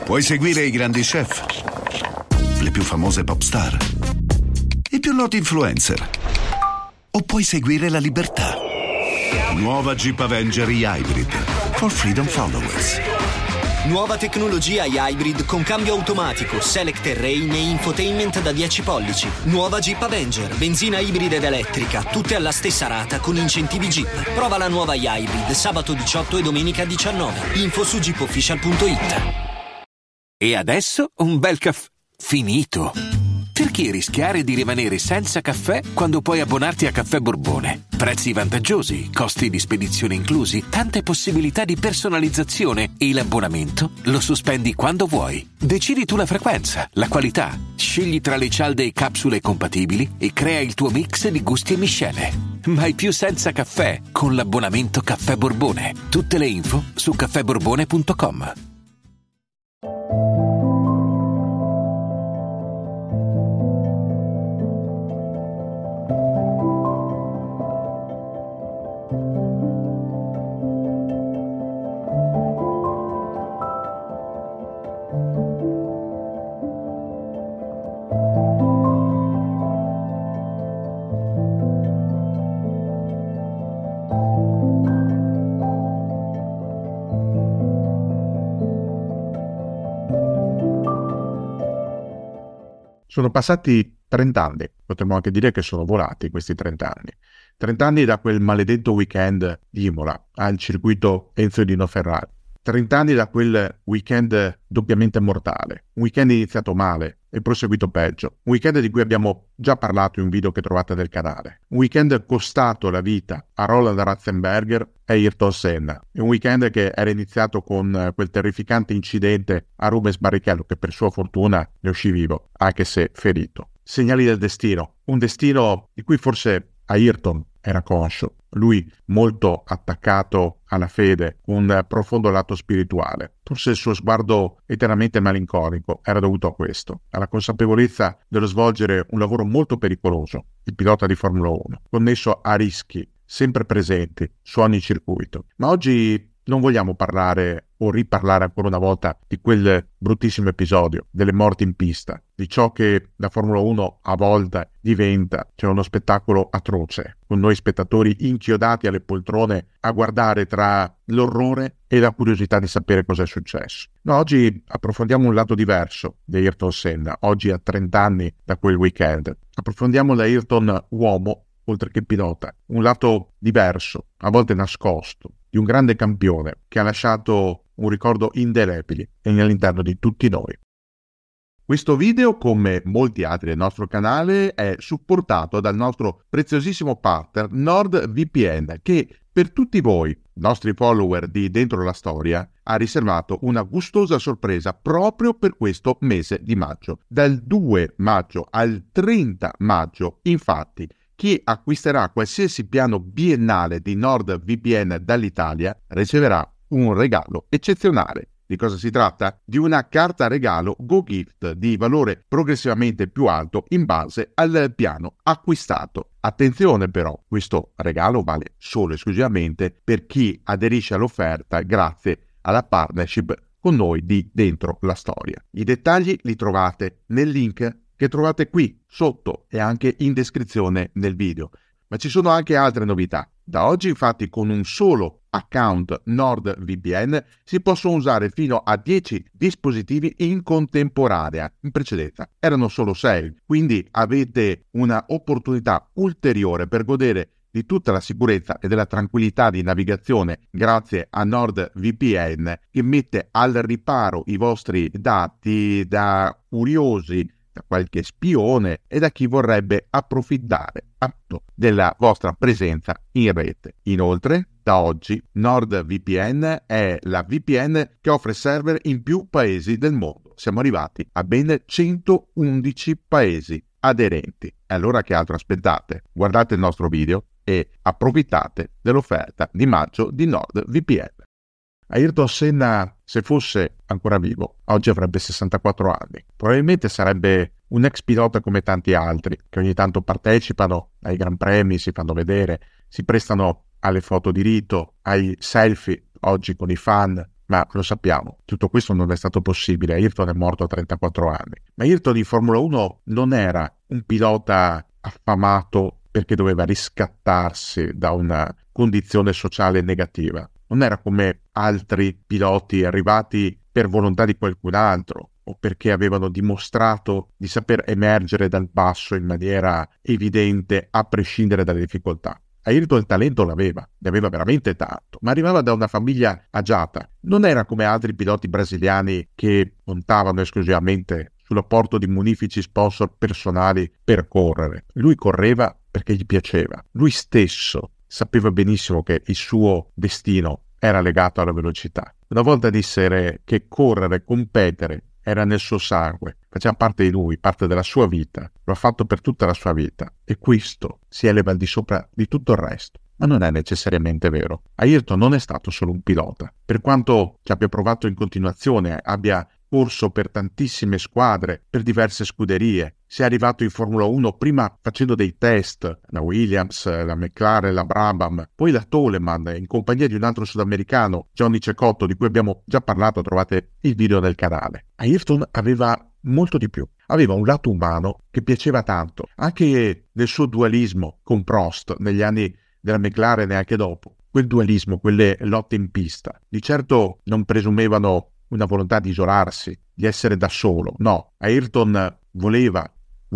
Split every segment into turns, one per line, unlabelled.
Puoi seguire i grandi chef, le più famose pop star, i più noti influencer, o puoi seguire la libertà. Nuova Jeep Avenger Hybrid for Freedom Followers.
Nuova tecnologia Hybrid con cambio automatico, Select Terrain e infotainment da 10 pollici. Nuova Jeep Avenger, benzina ibrida ed elettrica, tutte alla stessa rata con incentivi Jeep. Prova la nuova Hybrid sabato 18 e domenica 19. Info su jeepofficial.it.
E adesso un bel caffè finito. Perché rischiare di rimanere senza caffè quando puoi abbonarti a Caffè Borbone? Prezzi vantaggiosi, costi di spedizione inclusi, tante possibilità di personalizzazione e l'abbonamento lo sospendi quando vuoi. Decidi tu la frequenza, la qualità, scegli tra le cialde e capsule compatibili e crea il tuo mix di gusti e miscele. Mai più senza caffè con l'abbonamento Caffè Borbone. Tutte le info su caffèborbone.com.
Sono passati 30 anni, potremmo anche dire che sono volati questi 30 anni. 30 anni da quel maledetto weekend di Imola al circuito Enzo Dino Ferrari. 30 anni da quel weekend doppiamente mortale. Un weekend iniziato male e proseguito peggio. Un weekend di cui abbiamo già parlato in un video che trovate nel canale. Un weekend costato la vita a Roland Ratzenberger e Ayrton Senna. E un weekend che era iniziato con quel terrificante incidente a Rubens Barrichello, che per sua fortuna ne uscì vivo, anche se ferito. Segnali del destino. Un destino di cui forse Ayrton era conscio. Lui molto attaccato alla fede, un profondo lato spirituale. Forse il suo sguardo eternamente malinconico era dovuto a questo, alla consapevolezza dello svolgere un lavoro molto pericoloso, il pilota di Formula 1, connesso a rischi sempre presenti su ogni circuito. Ma oggi non vogliamo parlare o riparlare ancora una volta di quel bruttissimo episodio, delle morti in pista, di ciò che la Formula 1 a volte diventa, cioè uno spettacolo atroce, con noi spettatori inchiodati alle poltrone a guardare tra l'orrore e la curiosità di sapere cosa è successo. No, oggi approfondiamo un lato diverso di Ayrton Senna, oggi a 30 anni da quel weekend. Approfondiamo l'Ayrton uomo, oltre che pilota, un lato diverso, a volte nascosto, di un grande campione che ha lasciato un ricordo indelebile all'interno di tutti noi. Questo video, come molti altri del nostro canale, è supportato dal nostro preziosissimo partner NordVPN, che per tutti voi, nostri follower di Dentro la Storia, ha riservato una gustosa sorpresa proprio per questo mese di maggio. Dal 2 maggio al 30 maggio, infatti, chi acquisterà qualsiasi piano biennale di NordVPN dall'Italia riceverà un regalo eccezionale. Di cosa si tratta? Di una carta regalo GoGift di valore progressivamente più alto in base al piano acquistato. Attenzione però, questo regalo vale solo e esclusivamente per chi aderisce all'offerta grazie alla partnership con noi di Dentro la Storia. I dettagli li trovate nel link che trovate qui sotto e anche in descrizione nel video. Ma ci sono anche altre novità. Da oggi infatti con un solo account NordVPN si possono usare fino a 10 dispositivi in contemporanea. In precedenza erano solo 6, quindi avete una opportunità ulteriore per godere di tutta la sicurezza e della tranquillità di navigazione grazie a NordVPN, che mette al riparo i vostri dati da curiosi, da qualche spione e da chi vorrebbe approfittare della vostra presenza in rete. Inoltre, da oggi NordVPN è la VPN che offre server in più paesi del mondo. Siamo arrivati a ben 111 paesi aderenti. E allora che altro aspettate? Guardate il nostro video e approfittate dell'offerta di maggio di NordVPN. Ayrton Senna, se fosse ancora vivo, oggi avrebbe 64 anni. Probabilmente sarebbe un ex pilota come tanti altri, che ogni tanto partecipano ai Gran Premi, si fanno vedere, si prestano alle foto di rito, ai selfie oggi con i fan, ma lo sappiamo, tutto questo non è stato possibile. Ayrton è morto a 34 anni. Ma Ayrton in Formula 1 non era un pilota affamato perché doveva riscattarsi da una condizione sociale negativa. Non era come altri piloti arrivati per volontà di qualcun altro o perché avevano dimostrato di saper emergere dal basso in maniera evidente a prescindere dalle difficoltà. Ayrton il talento l'aveva, ne aveva veramente tanto, ma arrivava da una famiglia agiata. Non era come altri piloti brasiliani che puntavano esclusivamente sull'apporto di munifici sponsor personali per correre. Lui correva perché gli piaceva. Lui stesso sapeva benissimo che il suo destino era legato alla velocità. Una volta disse che correre, competere, era nel suo sangue, faceva parte di lui, parte della sua vita, lo ha fatto per tutta la sua vita e questo si eleva al di sopra di tutto il resto. Ma non è necessariamente vero. Ayrton non è stato solo un pilota, per quanto ci abbia provato in continuazione, abbia corso per tantissime squadre, per diverse scuderie. Si è arrivato in Formula 1 prima facendo dei test, la Williams, la McLaren, la Brabham, poi la Toleman in compagnia di un altro sudamericano, Johnny Cecotto, di cui abbiamo già parlato, trovate il video nel canale. Ayrton aveva molto di più. Aveva un lato umano che piaceva tanto, anche nel suo dualismo con Prost negli anni della McLaren e anche dopo. Quel dualismo, quelle lotte in pista, di certo non presumevano una volontà di isolarsi, di essere da solo. No, Ayrton voleva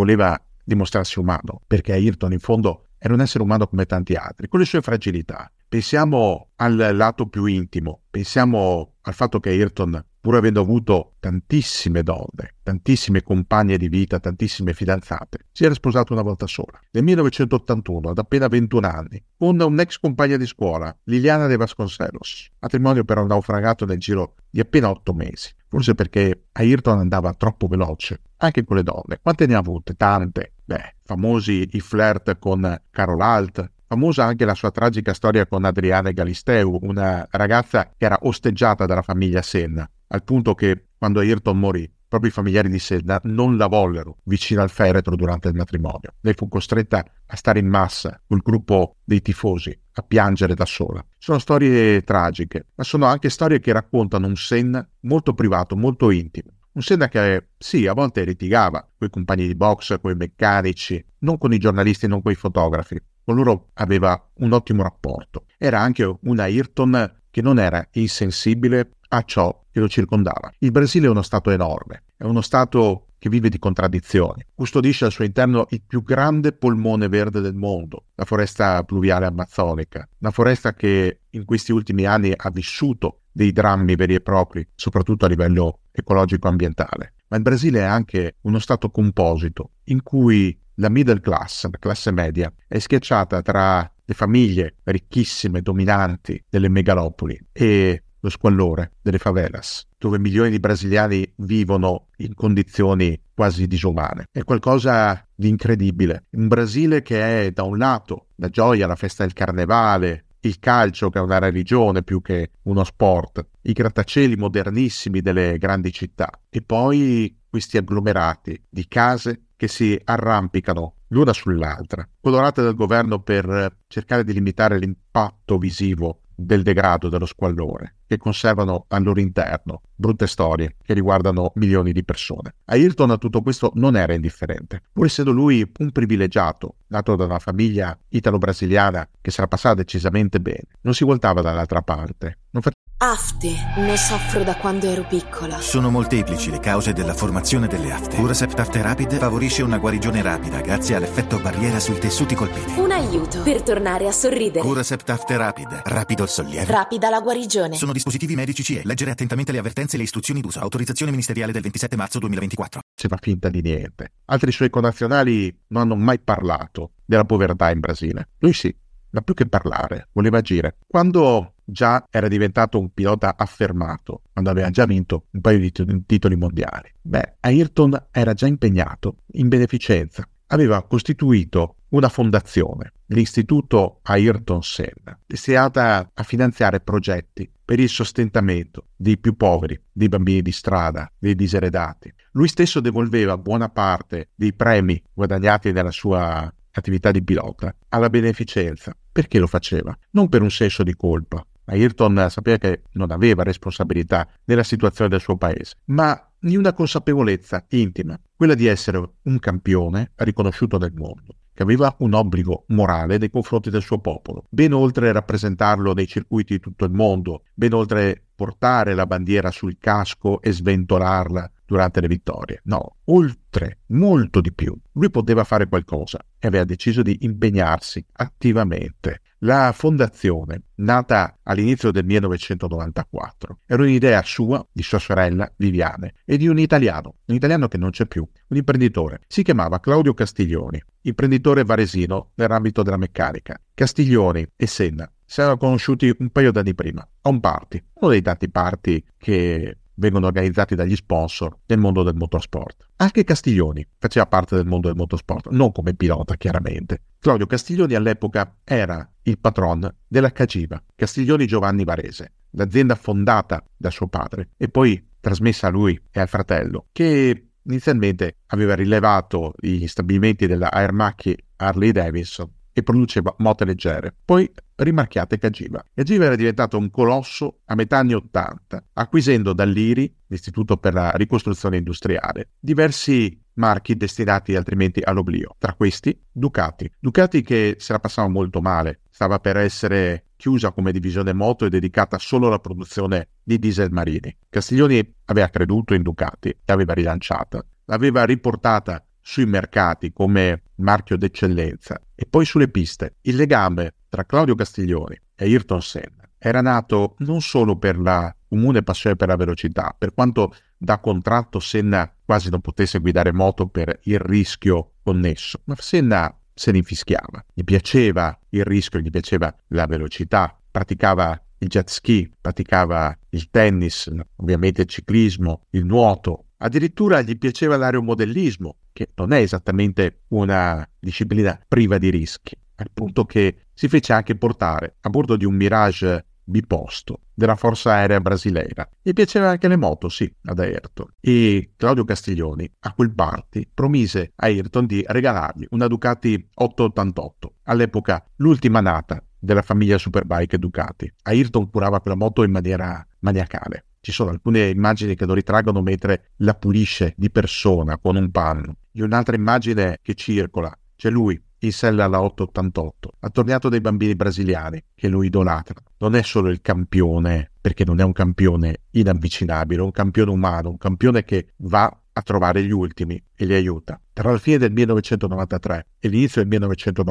dimostrarsi umano, perché Ayrton in fondo era un essere umano come tanti altri, con le sue fragilità. Pensiamo al lato più intimo, pensiamo al fatto che Ayrton, pur avendo avuto tantissime donne, tantissime compagne di vita, tantissime fidanzate, si era sposato una volta sola. Nel 1981, ad appena 21 anni, con un'ex compagna di scuola, Liliana de Vasconcelos. Matrimonio però naufragato nel giro di appena 8 mesi. Forse perché Ayrton andava troppo veloce, anche con le donne. Quante ne ha avute? Tante. Famosi i flirt con Carol Alt, famosa anche la sua tragica storia con Adriana Galisteu, una ragazza che era osteggiata dalla famiglia Senna, al punto che quando Ayrton morì, proprio i familiari di Senna non la vollero vicino al feretro durante il matrimonio. Lei fu costretta a stare in massa col gruppo dei tifosi, a piangere da sola. Sono storie tragiche, ma sono anche storie che raccontano un Senna molto privato, molto intimo. Un Senna che, sì, a volte litigava con i compagni di box, con i meccanici, non con i giornalisti, non con i fotografi. Con loro aveva un ottimo rapporto. Era anche un Ayrton che non era insensibile a ciò che lo circondava. Il Brasile è uno stato enorme, è uno stato che vive di contraddizioni. Custodisce al suo interno il più grande polmone verde del mondo, la foresta pluviale amazzonica, una foresta che in questi ultimi anni ha vissuto dei drammi veri e propri, soprattutto a livello ecologico-ambientale. Ma il Brasile è anche uno stato composito, in cui la middle class, la classe media, è schiacciata tra le famiglie ricchissime, dominanti delle megalopoli e lo squallore delle favelas, dove milioni di brasiliani vivono in condizioni quasi disumane. È qualcosa di incredibile. Un Brasile che è da un lato la gioia, la festa del carnevale, il calcio che è una religione più che uno sport, i grattacieli modernissimi delle grandi città e poi questi agglomerati di case che si arrampicano l'una sull'altra, colorate dal governo per cercare di limitare l'impatto visivo del degrado, dello squallore, che conservano al loro interno brutte storie che riguardano milioni di persone. Ayrton a tutto questo non era indifferente, pur essendo lui un privilegiato, nato da una famiglia italo-brasiliana che se la passava decisamente bene. Non si voltava dall'altra parte.
Afte. Ne soffro da quando ero piccola.
Sono molteplici le cause della formazione delle afte. Curacept Afte Rapid favorisce una guarigione rapida grazie all'effetto barriera sui tessuti colpiti.
Un aiuto per tornare a sorridere.
Curacept Afte Rapid. Rapido il sollievo.
Rapida la guarigione.
Sono dispositivi medici CE. Leggere attentamente le avvertenze e le istruzioni d'uso. Autorizzazione ministeriale del 27 marzo 2024.
Si fa finta di niente. Altri suoi connazionali non hanno mai parlato della povertà in Brasile. Lui sì, ma più che parlare, voleva agire. Quando già era diventato un pilota affermato, quando aveva già vinto un paio di titoli mondiali, Ayrton era già impegnato in beneficenza. Aveva costituito una fondazione, l'Istituto Ayrton Senna, destinata a finanziare progetti per il sostentamento dei più poveri, dei bambini di strada, dei diseredati. Lui stesso devolveva buona parte dei premi guadagnati nella sua attività di pilota alla beneficenza. Perché lo faceva? Non per un senso di colpa, Ayrton sapeva che non aveva responsabilità nella situazione del suo paese, ma di una consapevolezza intima, quella di essere un campione riconosciuto nel mondo, che aveva un obbligo morale nei confronti del suo popolo, ben oltre rappresentarlo nei circuiti di tutto il mondo, ben oltre portare la bandiera sul casco e sventolarla durante le vittorie. No, oltre, molto di più. Lui poteva fare qualcosa e aveva deciso di impegnarsi attivamente. La fondazione, nata all'inizio del 1994, era un'idea sua, di sua sorella Viviane e di un italiano che non c'è più, un imprenditore. Si chiamava Claudio Castiglioni, imprenditore varesino nell'ambito della meccanica. Castiglioni e Senna si erano conosciuti un paio d'anni prima, a un party, uno dei tanti party che vengono organizzati dagli sponsor nel mondo del motorsport. Anche Castiglioni faceva parte del mondo del motorsport, non come pilota chiaramente. Claudio Castiglioni all'epoca era il patron della Cagiva, Castiglioni Giovanni Varese, l'azienda fondata da suo padre e poi trasmessa a lui e al fratello, che inizialmente aveva rilevato gli stabilimenti della Air Macchi Harley Davidson e produceva moto leggere, poi rimarchiate Cagiva. Cagiva era diventato un colosso a metà anni 80, acquisendo dall'IRI, l'Istituto per la Ricostruzione Industriale, diversi marchi destinati altrimenti all'oblio. Tra questi Ducati che se la passava molto male, stava per essere chiusa come divisione moto e dedicata solo alla produzione di diesel marini. Castiglioni aveva creduto in Ducati, l'aveva rilanciata, l'aveva riportata sui mercati come marchio d'eccellenza e poi sulle piste. Il legame tra Claudio Castiglioni e Ayrton Senna era nato non solo per la comune passione per la velocità, per quanto da contratto Senna quasi non potesse guidare moto per il rischio connesso, ma Senna se ne infischiava, gli piaceva il rischio, gli piaceva la velocità, praticava il jet ski, praticava il tennis, ovviamente il ciclismo, il nuoto, addirittura gli piaceva l'aeromodellismo, che non è esattamente una disciplina priva di rischi, al punto che si fece anche portare a bordo di un Mirage biposto della Forza Aerea Brasileira. Gli piaceva anche le moto, sì, ad Ayrton. E Claudio Castiglioni a quel party promise a Ayrton di regalargli una Ducati 888, all'epoca l'ultima nata della famiglia Superbike Ducati. Ayrton curava quella moto in maniera maniacale. Ci sono alcune immagini che lo ritraggono mentre la pulisce di persona con un panno. E un'altra immagine che circola, c'è lui in sella alla 888, attorniato dai bambini brasiliani che lo idolatrano. Non è solo il campione, perché non è un campione inavvicinabile, è un campione umano, un campione che va a trovare gli ultimi e li aiuta. Tra la fine del 1993 e l'inizio del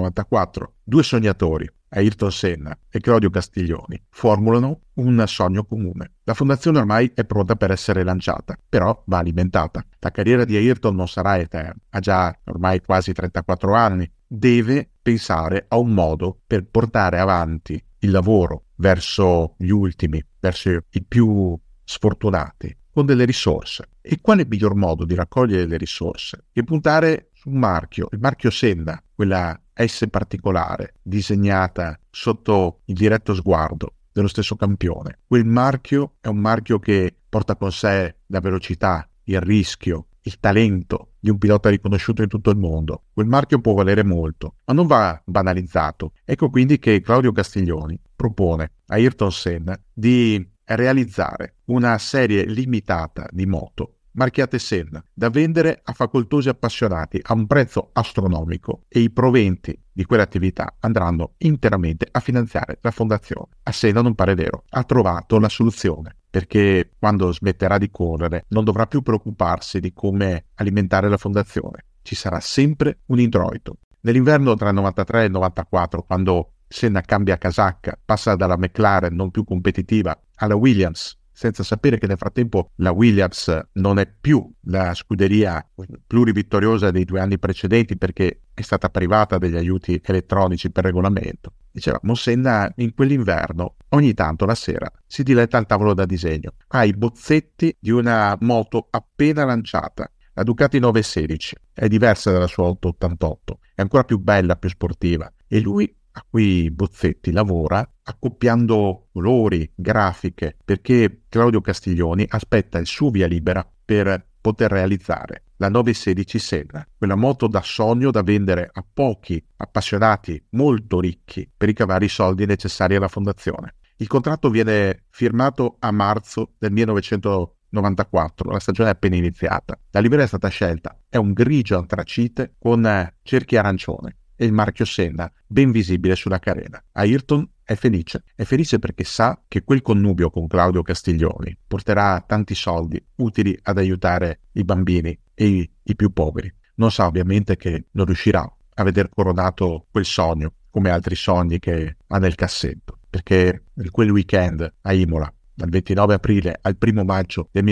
1994, due sognatori, Ayrton Senna e Claudio Castiglioni, formulano un sogno comune. La fondazione ormai è pronta per essere lanciata, però va alimentata. La carriera di Ayrton non sarà eterna, ha già ormai quasi 34 anni, deve pensare a un modo per portare avanti il lavoro verso gli ultimi, verso i più sfortunati, con delle risorse. E quale miglior modo di raccogliere le risorse che puntare su un marchio, il marchio Senna, quella S particolare, disegnata sotto il diretto sguardo dello stesso campione. Quel marchio è un marchio che porta con sé la velocità, il rischio, il talento di un pilota riconosciuto in tutto il mondo. Quel marchio può valere molto, ma non va banalizzato. Ecco quindi che Claudio Castiglioni propone a Ayrton Senna di realizzare una serie limitata di moto marchiate Senna, da vendere a facoltosi appassionati a un prezzo astronomico, e i proventi di quell'attività andranno interamente a finanziare la fondazione. A Senna non pare vero, ha trovato la soluzione, perché quando smetterà di correre non dovrà più preoccuparsi di come alimentare la fondazione. Ci sarà sempre un introito. Nell'inverno tra il 93 e il 94, quando Senna cambia casacca, passa dalla McLaren non più competitiva alla Williams, senza sapere che nel frattempo la Williams non è più la scuderia plurivittoriosa dei 2 anni precedenti, perché è stata privata degli aiuti elettronici per regolamento. Diceva, Senna in quell'inverno ogni tanto la sera si diletta al tavolo da disegno, ha i bozzetti di una moto appena lanciata, la Ducati 916, è diversa dalla sua 888, è ancora più bella, più sportiva, e lui a quei bozzetti lavora accoppiando colori, grafiche, perché Claudio Castiglioni aspetta il suo via libera per poter realizzare la 916 Senna, quella moto da sogno da vendere a pochi appassionati molto ricchi per ricavare i soldi necessari alla fondazione. Il contratto viene firmato a marzo del 1994, la stagione è appena iniziata. La livrea è stata scelta, è un grigio antracite con cerchi arancione e il marchio Senna ben visibile sulla carena. Ayrton è felice perché sa che quel connubio con Claudio Castiglioni porterà tanti soldi utili ad aiutare i bambini e i più poveri. Non sa ovviamente che non riuscirà a veder coronato quel sogno come altri sogni che ha nel cassetto, perché quel weekend a Imola, dal 29 aprile al 1 maggio del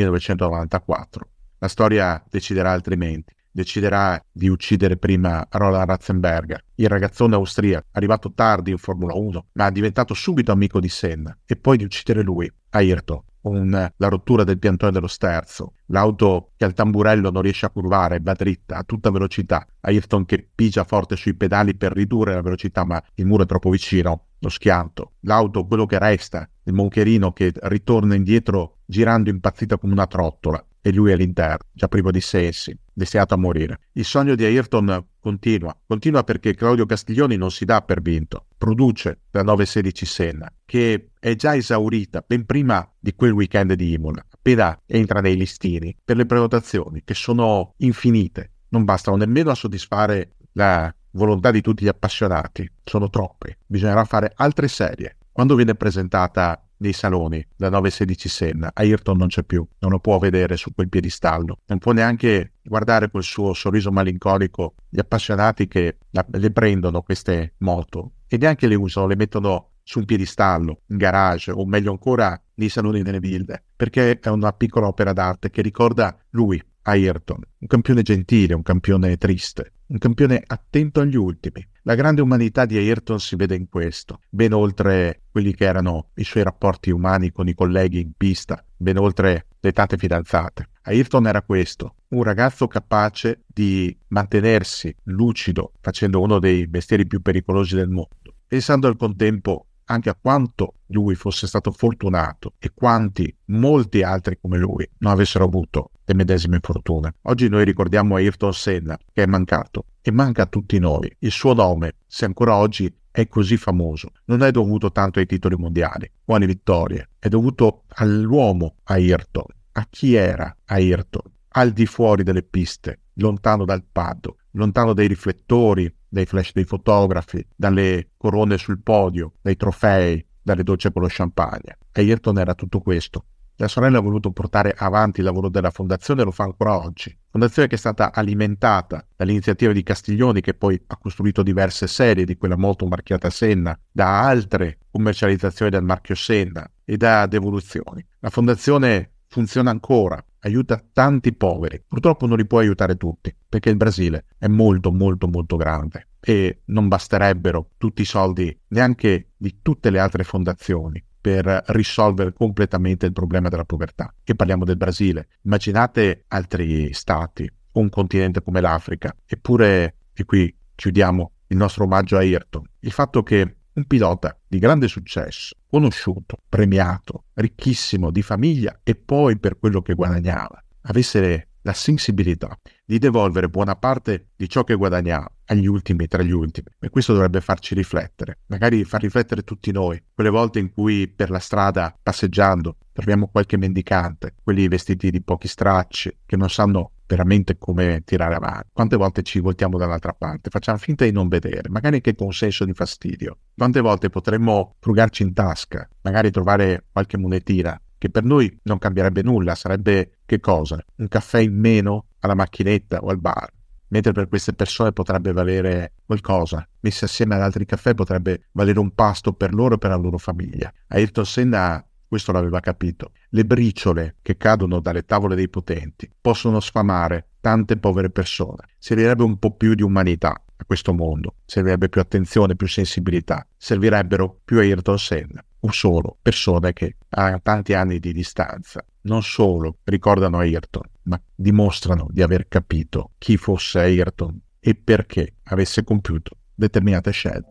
1994, la storia deciderà altrimenti. Deciderà di uccidere prima Roland Ratzenberger, il ragazzone austriaco, arrivato tardi in Formula 1, ma diventato subito amico di Senna, e poi di uccidere lui, Ayrton, con la rottura del piantone dello sterzo, l'auto che al tamburello non riesce a curvare, va dritta a tutta velocità, Ayrton che pigia forte sui pedali per ridurre la velocità, ma il muro è troppo vicino, lo schianto, l'auto, quello che resta, il moncherino che ritorna indietro girando impazzita come una trottola, e lui all'interno, già privo di sensi, destinato a morire. Il sogno di Ayrton continua perché Claudio Castiglioni non si dà per vinto, produce la 916 Senna, che è già esaurita ben prima di quel weekend di Imola, appena entra nei listini per le prenotazioni, che sono infinite, non bastano nemmeno a soddisfare la volontà di tutti gli appassionati, sono troppe, bisognerà fare altre serie. Quando viene presentata nei saloni la 916 Senna, Ayrton non c'è più, non lo può vedere su quel piedistallo, non può neanche guardare quel suo sorriso malinconico gli appassionati che le prendono queste moto e neanche le usano, le mettono su un piedistallo, in garage o meglio ancora nei saloni delle ville, perché è una piccola opera d'arte che ricorda lui, Ayrton, un campione gentile, un campione triste, un campione attento agli ultimi. La grande umanità di Ayrton si vede in questo, ben oltre quelli che erano i suoi rapporti umani con i colleghi in pista, ben oltre le tante fidanzate. Ayrton era questo, un ragazzo capace di mantenersi lucido facendo uno dei mestieri più pericolosi del mondo, pensando al contempo anche a quanto lui fosse stato fortunato e quanti, molti altri come lui, non avessero avuto le medesime fortune. Oggi noi ricordiamo Ayrton Senna, che è mancato, e manca a tutti noi. Il suo nome, se ancora oggi è così famoso, non è dovuto tanto ai titoli mondiali o alle vittorie, è dovuto all'uomo Ayrton, a chi era Ayrton, al di fuori delle piste, lontano dal paddock, lontano dai riflettori, dai flash dei fotografi, dalle corone sul podio, dai trofei, dalle docce con lo champagne. Ayrton era tutto questo. La sorella ha voluto portare avanti il lavoro della fondazione e lo fa ancora oggi. Fondazione che è stata alimentata dall'iniziativa di Castiglioni, che poi ha costruito diverse serie di quella moto marchiata Senna, da altre commercializzazioni del marchio Senna e da devoluzioni. La fondazione funziona ancora, aiuta tanti poveri. Purtroppo non li può aiutare tutti, perché il Brasile è molto molto molto grande e non basterebbero tutti i soldi neanche di tutte le altre fondazioni per risolvere completamente il problema della povertà. E parliamo del Brasile. Immaginate altri stati, un continente come l'Africa. Eppure, e qui chiudiamo il nostro omaggio a Ayrton, il fatto che un pilota di grande successo, conosciuto, premiato, ricchissimo di famiglia e poi per quello che guadagnava, avesse la sensibilità di devolvere buona parte di ciò che guadagnava agli ultimi tra gli ultimi. E questo dovrebbe farci riflettere, magari far riflettere tutti noi, quelle volte in cui per la strada, passeggiando, troviamo qualche mendicante, quelli vestiti di pochi stracci, che non sanno veramente come tirare avanti. Quante volte ci voltiamo dall'altra parte, facciamo finta di non vedere, magari anche con senso di fastidio. Quante volte potremmo frugarci in tasca, magari trovare qualche monetina, che per noi non cambierebbe nulla, sarebbe che cosa? Un caffè in meno alla macchinetta o al bar, mentre per queste persone potrebbe valere qualcosa, messi assieme ad altri caffè potrebbe valere un pasto per loro e per la loro famiglia. Ayrton Senna questo l'aveva capito. Le briciole che cadono dalle tavole dei potenti possono sfamare tante povere persone. Servirebbe un po' più di umanità a questo mondo, servirebbe più attenzione, più sensibilità, servirebbero più Ayrton Senna, o solo persone che a tanti anni di distanza non solo ricordano Ayrton, ma dimostrano di aver capito chi fosse Ayrton e perché avesse compiuto determinate scelte.